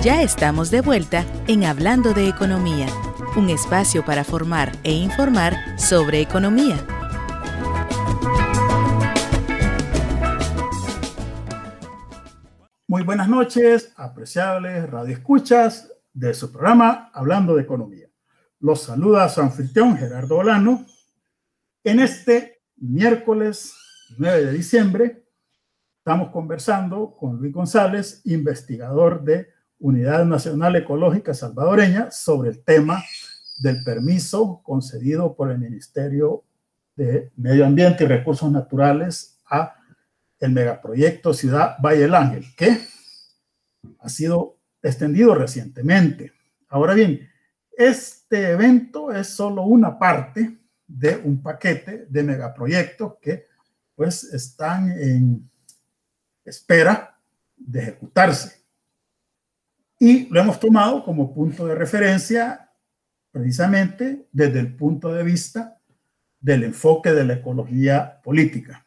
Ya estamos de vuelta en Hablando de Economía, un espacio para formar e informar sobre economía. Muy buenas noches, apreciables radioescuchas de su programa Hablando de Economía. Los saluda su anfitrión Gerardo Olano. En este miércoles 9 de diciembre estamos conversando con Luis González, investigador de Unidad Nacional Ecológica Salvadoreña, sobre el tema del permiso concedido por el Ministerio de Medio Ambiente y Recursos Naturales a el megaproyecto Ciudad Valle del Ángel, que ha sido extendido recientemente. Ahora bien, este evento es solo una parte de un paquete de megaproyectos que pues están en espera de ejecutarse. Y lo hemos tomado como punto de referencia precisamente desde el punto de vista del enfoque de la ecología política.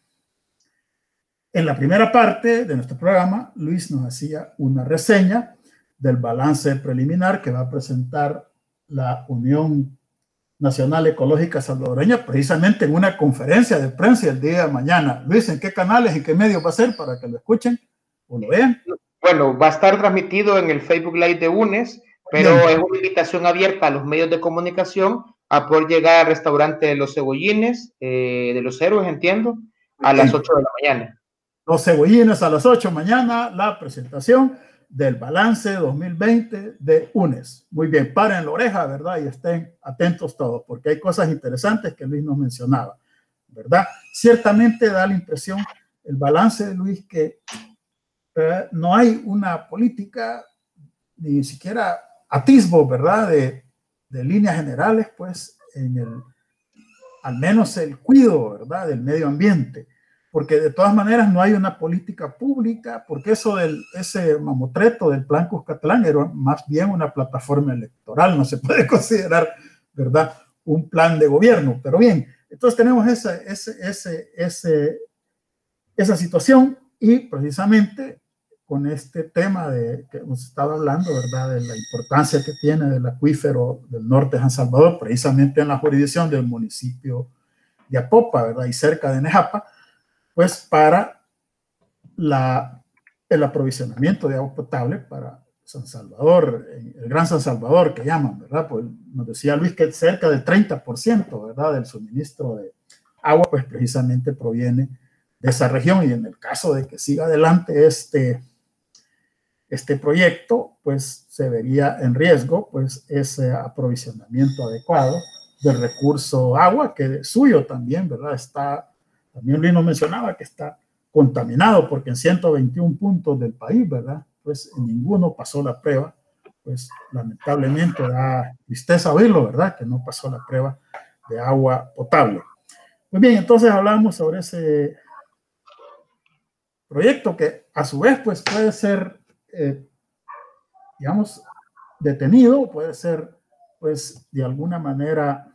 En la primera parte de nuestro programa, Luis nos hacía una reseña del balance preliminar que va a presentar la Unión Nacional Ecológica Salvadoreña, precisamente en una conferencia de prensa el día de mañana. Luis, ¿en qué canales y qué medios va a ser para que lo escuchen o lo vean? Bueno, va a estar transmitido en el Facebook Live de UNES, pero bien, es una invitación abierta a los medios de comunicación a poder llegar al restaurante de los Cebollines, de los Héroes, entiendo, a las 8 de la mañana. Los Cebollines a las 8 mañana, la presentación del balance 2020 de UNES. Muy bien, paren la oreja, ¿verdad? Y estén atentos todos, porque hay cosas interesantes que Luis nos mencionaba, ¿verdad? Ciertamente da la impresión, el balance de Luis, que no hay una política, ni siquiera atisbo, ¿verdad? De líneas generales, pues, al menos el cuidado, ¿verdad? Del medio ambiente. Porque de todas maneras no hay una política pública, porque ese mamotreto del Plan Cuscatlán era más bien una plataforma electoral, no se puede considerar, ¿verdad?, un plan de gobierno. Pero bien, entonces tenemos esa situación, y precisamente con este tema que hemos estado hablando, ¿verdad?, de la importancia que tiene del acuífero del norte de San Salvador, precisamente en la jurisdicción del municipio de Apopa, ¿verdad?, y cerca de Nejapa, pues para el aprovisionamiento de agua potable para San Salvador, el Gran San Salvador que llaman, ¿verdad? Pues nos decía Luis que cerca del 30%, ¿verdad?, del suministro de agua, pues precisamente proviene de esa región, y en el caso de que siga adelante este proyecto, pues se vería en riesgo, pues, ese aprovisionamiento adecuado del recurso agua, que es suyo también, ¿verdad? También Luis nos mencionaba que está contaminado, porque en 121 puntos del país, ¿verdad?, pues en ninguno pasó la prueba. Pues lamentablemente da tristeza oírlo, ¿verdad?, que no pasó la prueba de agua potable. Muy bien, entonces hablamos sobre ese proyecto que a su vez pues puede ser, digamos, detenido, puede ser pues de alguna manera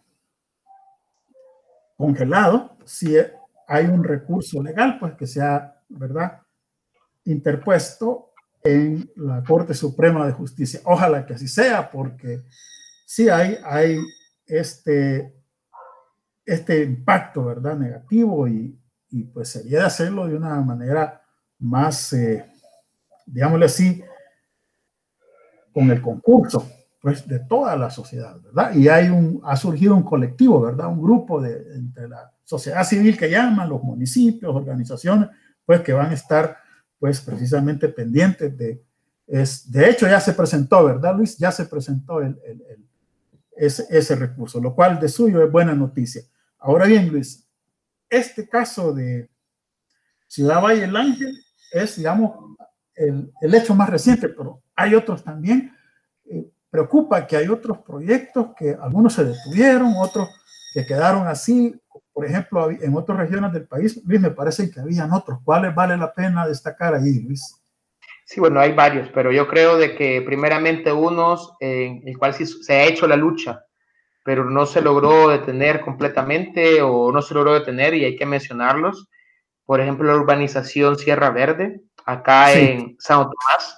congelado si hay un recurso legal, pues, que sea, ¿verdad?, interpuesto en la Corte Suprema de Justicia. Ojalá que así sea, porque sí hay este impacto, ¿verdad?, negativo, y pues sería de hacerlo de una manera más, digámosle así, con el concurso, pues, de toda la sociedad, ¿verdad? Y ha surgido un colectivo, ¿verdad?, un grupo entre la sociedad civil que llaman, los municipios, organizaciones, pues, que van a estar, pues, precisamente pendientes de hecho ya se presentó, ¿verdad, Luis? Ya se presentó ese recurso, lo cual de suyo es buena noticia. Ahora bien, Luis, este caso de Ciudad Valle del Ángel es, digamos, el hecho más reciente, pero hay otros también. Preocupa que hay otros proyectos que algunos se detuvieron, otros que quedaron así. Por ejemplo, en otras regiones del país, Luis, me parece que habían otros. ¿Cuáles vale la pena destacar ahí, Luis? Sí, bueno, hay varios, pero yo creo de que primeramente unos en el cual sí se ha hecho la lucha, pero no se logró detener completamente, o no se logró detener, y hay que mencionarlos. Por ejemplo, la urbanización Sierra Verde, acá sí, en Santo Tomás,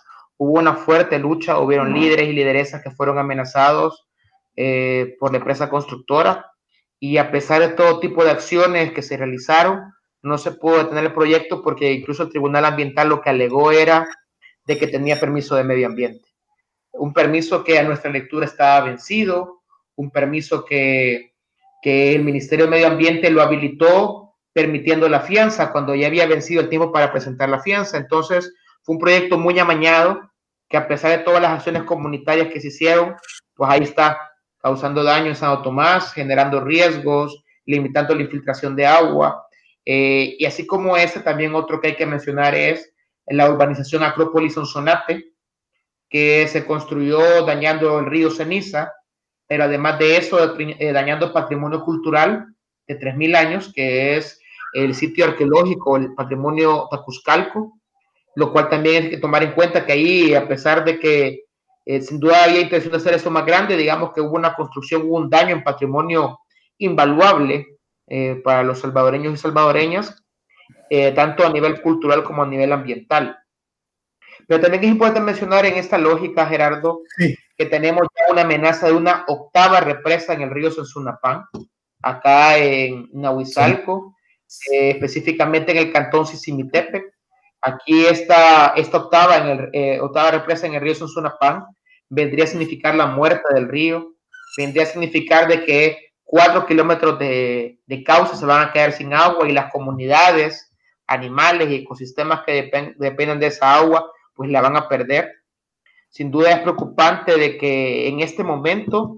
hubo una fuerte lucha, hubieron líderes y lideresas que fueron amenazados por la empresa constructora, y a pesar de todo tipo de acciones que se realizaron, no se pudo detener el proyecto porque incluso el Tribunal Ambiental lo que alegó era de que tenía permiso de medio ambiente. Un permiso que a nuestra lectura estaba vencido, un permiso que el Ministerio de Medio Ambiente lo habilitó permitiendo la fianza cuando ya había vencido el tiempo para presentar la fianza. Entonces fue un proyecto muy amañado que, a pesar de todas las acciones comunitarias que se hicieron, pues ahí está, causando daño en Santo Tomás, generando riesgos, limitando la infiltración de agua. Y así como ese, también otro que hay que mencionar es la urbanización Acrópolis Sonsonate, que se construyó dañando el río Ceniza, pero además de eso, dañando patrimonio cultural de 3.000 años, que es el sitio arqueológico, el patrimonio Tacuzcalco, lo cual también hay que tomar en cuenta que ahí, a pesar de que sin duda había intención de hacer eso más grande, digamos que hubo una construcción, hubo un daño en patrimonio invaluable para los salvadoreños y salvadoreñas, tanto a nivel cultural como a nivel ambiental. Pero también es importante mencionar en esta lógica, Gerardo, sí, que tenemos ya una amenaza de una octava represa en el río Sonsonapán, acá en Nahuizalco, sí, específicamente en el cantón Sisimitepec. Aquí esta octava represa en el río Sonsonapán vendría a significar la muerte del río, vendría a significar de que 4 kilómetros de cauce se van a quedar sin agua, y las comunidades, animales y ecosistemas que dependen de esa agua, pues la van a perder. Sin duda es preocupante de que en este momento,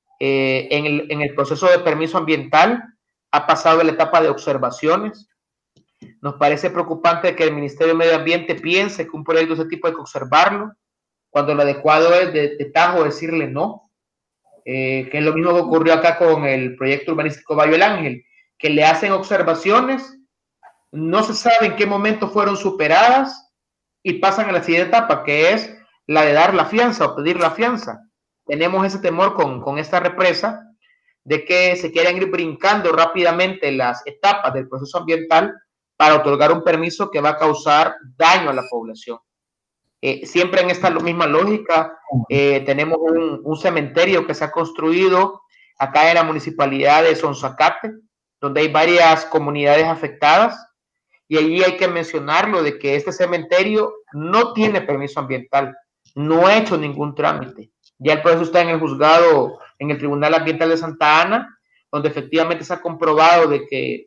en el proceso de permiso ambiental, ha pasado la etapa de observaciones. Nos parece preocupante que el Ministerio de Medio Ambiente piense que un proyecto de ese tipo hay que observarlo, cuando lo adecuado es de tajo decirle no, que es lo mismo que ocurrió acá con el proyecto urbanístico Valle del Ángel, que le hacen observaciones, no se sabe en qué momento fueron superadas, y pasan a la siguiente etapa, que es la de dar la fianza o pedir la fianza. Tenemos ese temor con esta represa, de que se quieran ir brincando rápidamente las etapas del proceso ambiental para otorgar un permiso que va a causar daño a la población. Siempre en esta misma lógica, tenemos un cementerio que se ha construido acá en la municipalidad de Sonzacate, donde hay varias comunidades afectadas, y allí hay que mencionarlo de que este cementerio no tiene permiso ambiental, no ha hecho ningún trámite. Ya el proceso está en el juzgado, en el Tribunal Ambiental de Santa Ana, donde efectivamente se ha comprobado de que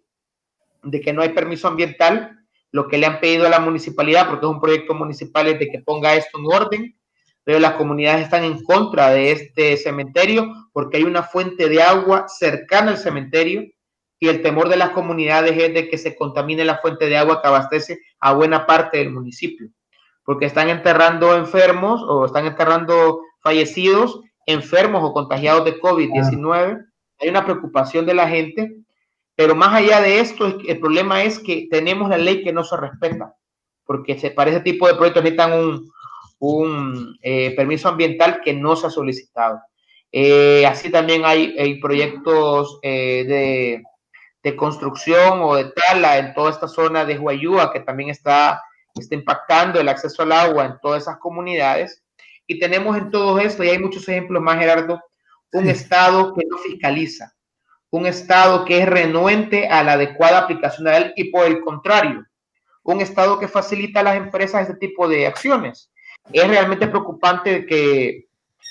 no hay permiso ambiental. Lo que le han pedido a la municipalidad, porque es un proyecto municipal, es de que ponga esto en orden, pero las comunidades están en contra de este cementerio porque hay una fuente de agua cercana al cementerio, y el temor de las comunidades es de que se contamine la fuente de agua que abastece a buena parte del municipio, porque están enterrando enfermos o están enterrando fallecidos, enfermos o contagiados de COVID-19. Hay una preocupación de la gente, pero más allá de esto, el problema es que tenemos la ley que no se respeta, porque para ese tipo de proyectos necesitan un permiso ambiental que no se ha solicitado. Así también hay proyectos de construcción o de tala en toda esta zona de Huayúa, que también está impactando el acceso al agua en todas esas comunidades. Y tenemos en todo esto, y hay muchos ejemplos más, Gerardo, un Estado que no fiscaliza, un Estado que es renuente a la adecuada aplicación de la ley, y por el contrario, un Estado que facilita a las empresas este tipo de acciones. Es realmente preocupante que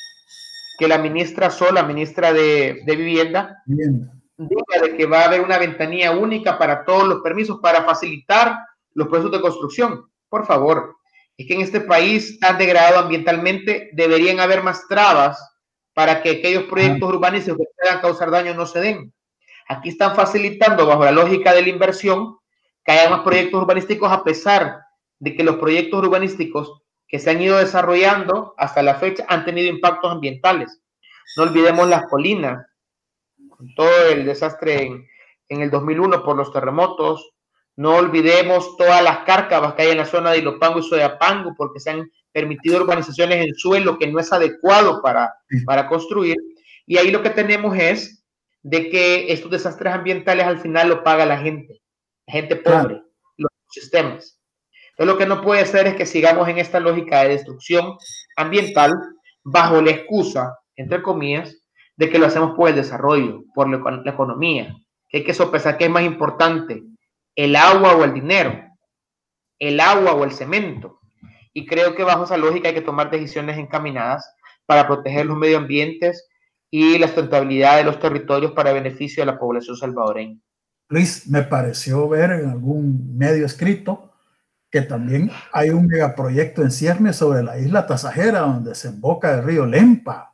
la ministra Sol, la ministra de Vivienda, diga de que va a haber una ventanilla única para todos los permisos para facilitar los procesos de construcción. Por favor, es que en este país tan degradado ambientalmente deberían haber más trabas para que aquellos proyectos urbanísticos que puedan causar daño no se den. Aquí están facilitando, bajo la lógica de la inversión, que haya más proyectos urbanísticos, a pesar de que los proyectos urbanísticos que se han ido desarrollando hasta la fecha han tenido impactos ambientales. No olvidemos las colinas, con todo el desastre en el 2001 por los terremotos. No olvidemos todas las cárcavas que hay en la zona de Ilopango y Soyapango, porque se han permitido urbanizaciones en suelo que no es adecuado para construir. Y ahí lo que tenemos es de que estos desastres ambientales al final lo paga la gente pobre, los sistemas. Entonces, lo que no puede ser es que sigamos en esta lógica de destrucción ambiental bajo la excusa, entre comillas, de que lo hacemos por el desarrollo, por la economía, que hay que sopesar qué es más importante, el agua o el dinero, el agua o el cemento. Y creo que bajo esa lógica hay que tomar decisiones encaminadas para proteger los medio ambientes y la sustentabilidad de los territorios para beneficio de la población salvadoreña. Luis, me pareció ver en algún medio escrito que también hay un megaproyecto en ciernes sobre la isla Tasajera, donde se emboca el río Lempa.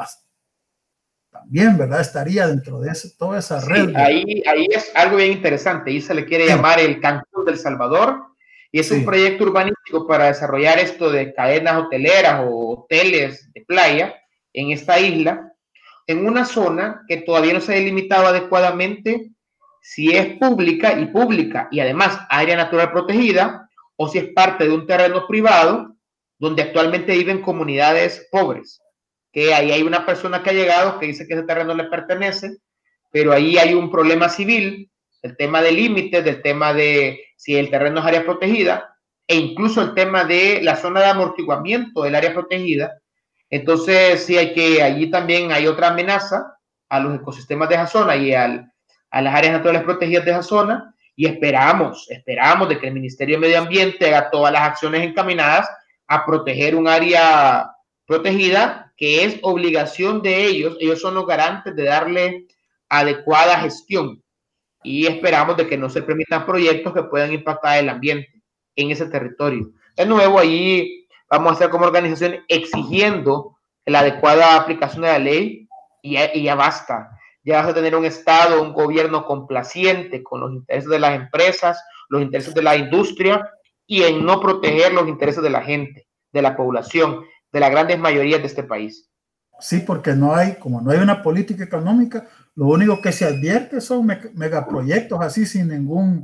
También, ¿verdad? Estaría dentro de toda esa red. Ahí es algo bien interesante. Ahí se le quiere llamar el Cancún del Salvador. Y es un proyecto urbanístico para desarrollar esto de cadenas hoteleras o hoteles de playa en esta isla, en una zona que todavía no se ha delimitado adecuadamente si es pública y además área natural protegida, o si es parte de un terreno privado donde actualmente viven comunidades pobres, que ahí hay una persona que ha llegado que dice que ese terreno le pertenece, pero ahí hay un problema civil, el tema de límites, del tema de si el terreno es área protegida, e incluso el tema de la zona de amortiguamiento del área protegida. Entonces, sí allí también hay otra amenaza a los ecosistemas de esa zona y a las áreas naturales protegidas de esa zona, y esperamos de que el Ministerio de Medio Ambiente haga todas las acciones encaminadas a proteger un área protegida, que es obligación de ellos son los garantes de darle adecuada gestión, y esperamos de que no se permitan proyectos que puedan impactar el ambiente en ese territorio. De nuevo, allí vamos a estar como organización exigiendo la adecuada aplicación de la ley y ya basta. Ya vas a tener un Estado, un gobierno complaciente con los intereses de las empresas, los intereses de la industria y en no proteger los intereses de la gente, de la población, de las grandes mayorías de este país. Sí, porque como no hay una política económica, lo único que se advierte son megaproyectos así sin ningún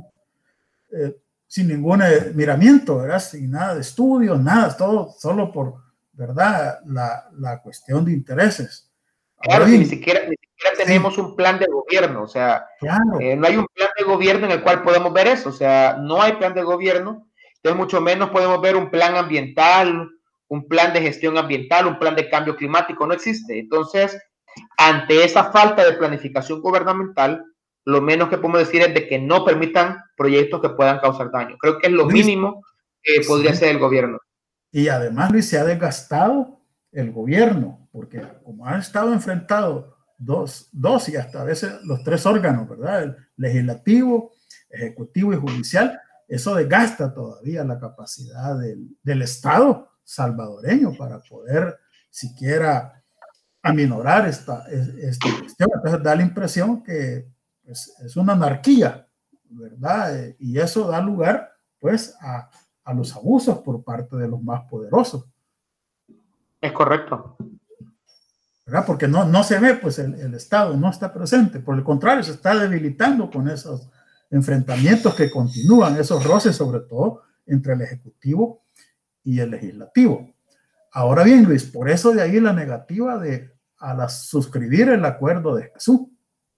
miramiento, ¿verdad? Sin nada de estudios, nada, todo solo por, ¿verdad? La cuestión de intereses. Claro, que ni siquiera tenemos un plan de gobierno, o sea, claro. No hay un plan de gobierno en el cual podemos ver eso, o sea, no hay plan de gobierno, entonces mucho menos podemos ver un plan ambiental, un plan de gestión ambiental, un plan de cambio climático, no existe. Entonces, ante esa falta de planificación gubernamental, lo menos que podemos decir es de que no permitan proyectos que puedan causar daño. Creo que es lo mínimo que podría hacer el gobierno. Y además, Luis, se ha desgastado el gobierno, porque como han estado enfrentados dos y hasta a veces los tres órganos, ¿verdad? El legislativo, ejecutivo y judicial, eso desgasta todavía la capacidad del Estado salvadoreño para poder siquiera aminorar esta cuestión. Entonces da la impresión que es una anarquía, ¿verdad? Y eso da lugar pues a los abusos por parte de los más poderosos. Es correcto. ¿Verdad? Porque no se ve, pues el Estado no está presente, por el contrario, se está debilitando con esos enfrentamientos que continúan, esos roces sobre todo entre el Ejecutivo y el Legislativo. Ahora bien, Luis, por eso de ahí la negativa a suscribir el Acuerdo de Escazú.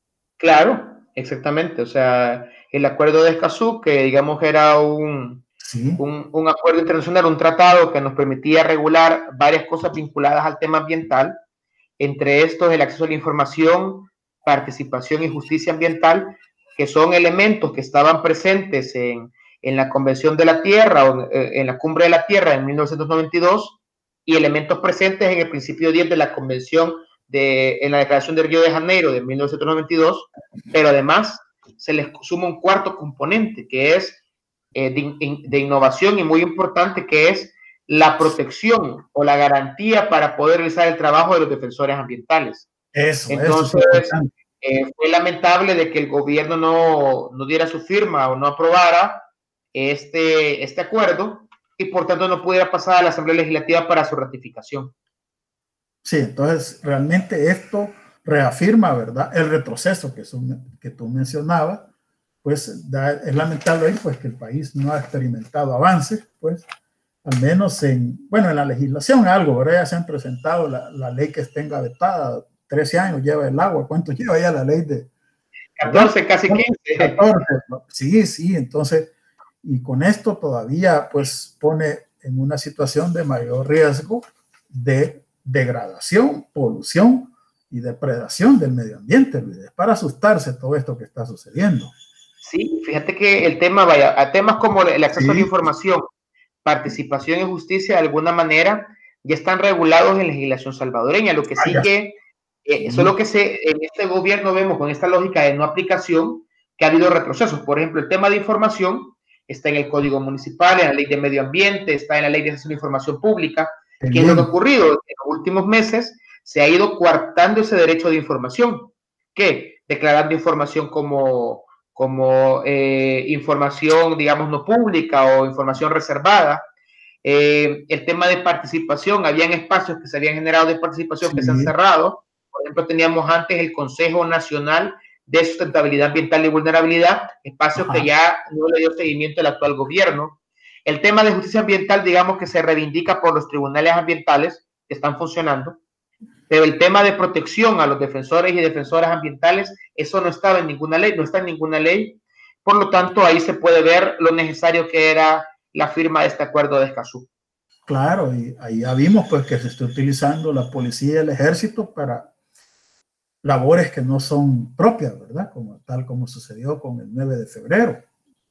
Claro, exactamente, o sea, el Acuerdo de Escazú, que digamos era un acuerdo internacional, un tratado que nos permitía regular varias cosas vinculadas al tema ambiental, entre estos el acceso a la información, participación y justicia ambiental, que son elementos que estaban presentes en la Convención de la Tierra o en la Cumbre de la Tierra en 1992 y elementos presentes en el principio 10 de la Convención en la Declaración de Río de Janeiro de 1992, pero además se les suma un cuarto componente que es de innovación y muy importante, que es la protección o la garantía para poder realizar el trabajo de los defensores ambientales. Entonces, fue lamentable de que el gobierno no diera su firma o no aprobara este acuerdo y por tanto no pudiera pasar a la Asamblea Legislativa para su ratificación. Sí, entonces realmente esto reafirma, ¿verdad?, el retroceso que tú mencionabas. Pues es lamentable pues que el país no ha experimentado avances, pues al menos en la legislación algo, ¿verdad? Ya se han presentado la ley que está engavetada, 13 años lleva el agua. ¿Cuánto lleva ya la ley de 14, casi 15? 14, ¿no? Sí, entonces, y con esto todavía pues pone en una situación de mayor riesgo de degradación, polución y depredación del medio ambiente. Es para asustarse todo esto que está sucediendo. Sí, fíjate que el tema, vaya, a temas como el acceso a la información, participación y justicia, de alguna manera, ya están regulados en legislación salvadoreña. Lo que sí que, eso es lo que en este gobierno vemos con esta lógica de no aplicación, que ha habido retrocesos. Por ejemplo, el tema de información está en el Código Municipal, en la Ley de Medio Ambiente, está en la Ley de Acceso a la Información Pública. ¿Qué es lo que ha ocurrido? En los últimos meses se ha ido coartando ese derecho de información. ¿Qué? Declarando información como información, digamos, no pública o información reservada. El tema de participación, habían espacios que se habían generado de participación que se han cerrado. Por ejemplo, teníamos antes el Consejo Nacional de Sustentabilidad Ambiental y Vulnerabilidad, espacios que ya no le dio seguimiento el actual gobierno. El tema de justicia ambiental, digamos que se reivindica por los tribunales ambientales que están funcionando, pero el tema de protección a los defensores y defensoras ambientales, eso no estaba en ninguna ley, no está en ninguna ley. Por lo tanto, ahí se puede ver lo necesario que era la firma de este acuerdo de Escazú. Claro, y ahí ya vimos pues que se está utilizando la policía y el ejército para labores que no son propias, ¿verdad? Tal como sucedió con el 9 de febrero.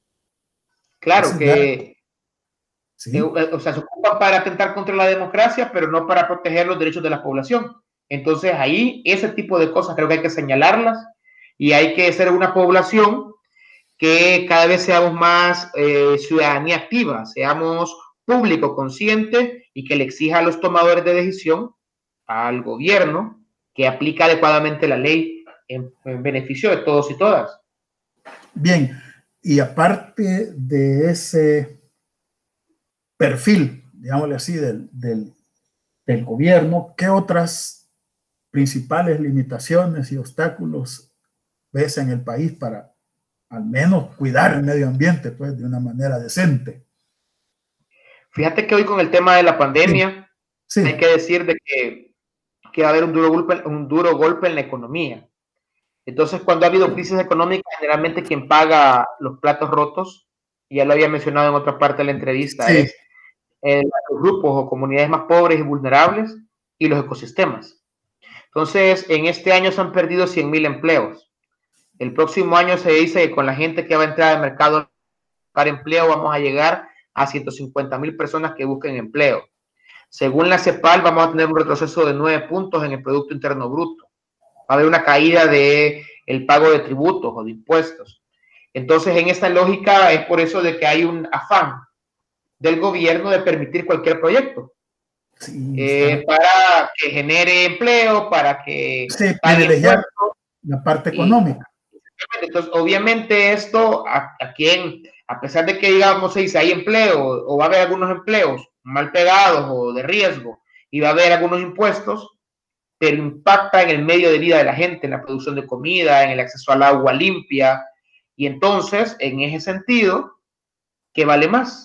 Claro que sí. O sea, se ocupan para atentar contra la democracia, pero no para proteger los derechos de la población. Entonces ahí ese tipo de cosas creo que hay que señalarlas y hay que ser una población que cada vez seamos más ciudadanía activa, seamos público consciente y que le exija a los tomadores de decisión, al gobierno, que aplica adecuadamente la ley en beneficio de todos y todas. Bien, y aparte de ese perfil, digámosle así, del gobierno, ¿qué otras principales limitaciones y obstáculos ves en el país para al menos cuidar el medio ambiente pues, de una manera decente? Fíjate que hoy con el tema de la pandemia hay que decir de que va a haber un duro golpe en la economía. Entonces, cuando ha habido crisis económica, generalmente quien paga los platos rotos, ya lo había mencionado en otra parte de la entrevista, es los grupos o comunidades más pobres y vulnerables y los ecosistemas. Entonces, en este año se han perdido 100,000 empleos. El próximo año se dice que con la gente que va a entrar al mercado para empleo vamos a llegar a 150,000 personas que busquen empleo. Según la CEPAL, vamos a tener un retroceso de 9 puntos en el Producto Interno Bruto. Va a haber una caída de el pago de tributos o de impuestos. Entonces, en esta lógica, es por eso de que hay un afán del gobierno de permitir cualquier proyecto. Para que genere empleo, para que privilegiar la parte económica. Entonces, obviamente esto a pesar de que digamos si hay empleo o va a haber algunos empleos mal pegados o de riesgo y va a haber algunos impuestos, pero impacta en el medio de vida de la gente, en la producción de comida, en el acceso al agua limpia, y entonces en ese sentido, ¿qué vale más?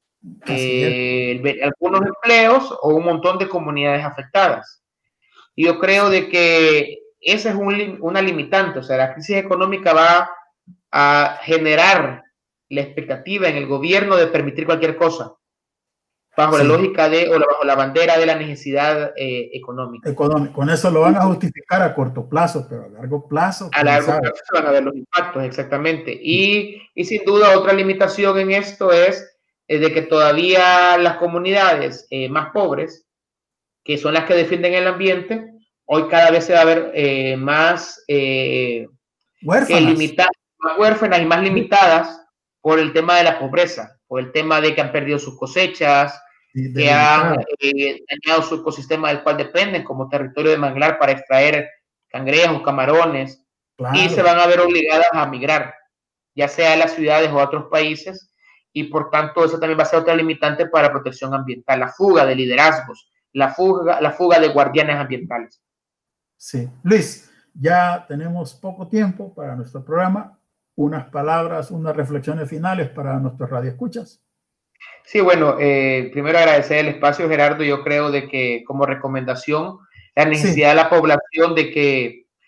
Algunos empleos o un montón de comunidades afectadas. Y yo creo de que esa es una limitante, o sea, la crisis económica va a generar la expectativa en el gobierno de permitir cualquier cosa, bajo la lógica bajo la bandera de la necesidad económica. Con eso lo van a justificar a corto plazo, pero a largo plazo. A largo plazo se van a ver los impactos, exactamente. Y sin duda otra limitación en esto es de que todavía las comunidades más pobres, que son las que defienden el ambiente, hoy cada vez se va a ver más huérfanas y más limitadas por el tema de la pobreza, por el tema de que han perdido sus cosechas, que han dañado su ecosistema del cual dependen como territorio de manglar para extraer cangrejos, camarones, y se van a ver obligadas a migrar, ya sea a las ciudades o a otros países, y por tanto eso también va a ser otra limitante para protección ambiental, la fuga de liderazgos, la fuga de guardianes ambientales. Sí. Luis, ya tenemos poco tiempo para nuestro programa. Unas palabras, unas reflexiones finales para nuestros radioescuchas. Sí, bueno, primero agradecer el espacio, Gerardo. Yo creo de que como recomendación, la necesidad de la población de que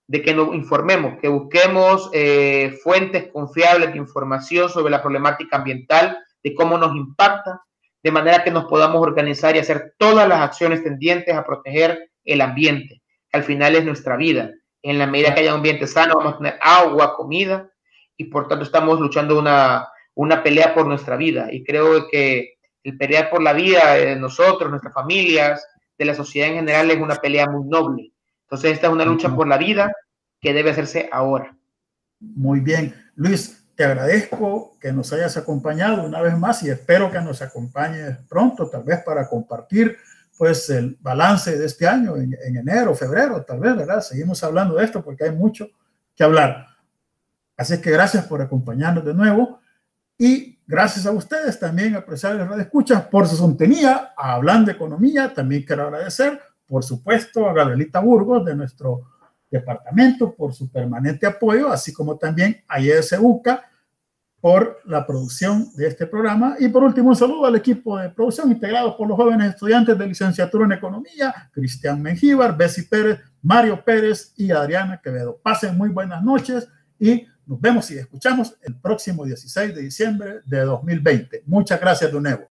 de que nos informemos, que busquemos fuentes confiables de información sobre la problemática ambiental, de cómo nos impacta, de manera que nos podamos organizar y hacer todas las acciones tendientes a proteger el ambiente, que al final es nuestra vida. En la medida que haya un ambiente sano, vamos a tener agua, comida, y por tanto estamos luchando una pelea por nuestra vida. Y creo que el pelear por la vida de nosotros, nuestras familias, de la sociedad en general, es una pelea muy noble. Entonces, esta es una lucha por la vida que debe hacerse ahora. Muy bien. Luis, te agradezco que nos hayas acompañado una vez más y espero que nos acompañes pronto, tal vez para compartir pues el balance de este año en enero, febrero, tal vez, ¿verdad? Seguimos hablando de esto porque hay mucho que hablar. Así es que gracias por acompañarnos de nuevo y gracias a ustedes también, apreciables radioescuchas, por su sintonía a Hablando de Economía. También quiero agradecer, por supuesto, a Gabrielita Burgos de nuestro departamento por su permanente apoyo, así como también a IES-UCA por la producción de este programa. Y por último, un saludo al equipo de producción integrado por los jóvenes estudiantes de licenciatura en Economía, Cristian Mengíbar, Bessie Pérez, Mario Pérez y Adriana Quevedo. Pasen muy buenas noches y nos vemos y escuchamos el próximo 16 de diciembre de 2020. Muchas gracias de nuevo.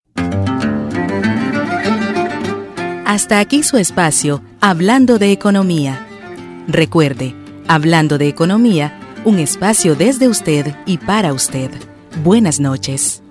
Hasta aquí su espacio, Hablando de Economía. Recuerde, Hablando de Economía, un espacio desde usted y para usted. Buenas noches.